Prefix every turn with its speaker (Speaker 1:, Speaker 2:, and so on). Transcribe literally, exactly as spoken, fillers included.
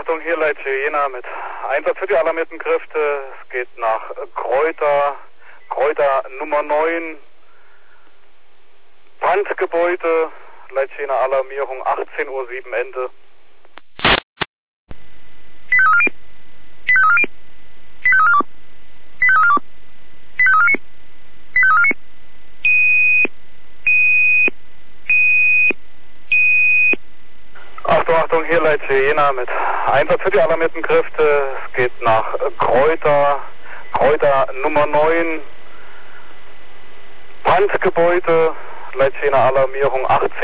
Speaker 1: Achtung, hier Leitche Jena mit Einsatz für die alarmierten Kräfte. Es geht nach Kräuter, Kräuter Nummer neun, Brandgebäude, Leitche Jena Alarmierung, achtzehn Uhr sieben Ende. Achtung, Achtung, hier Leitche Jena mit Einsatz für die alarmierten Kräfte. Es geht nach Kräuter, Kräuter Nummer neun, Brandgebäude, Leitche Jena Alarmierung, achtzehn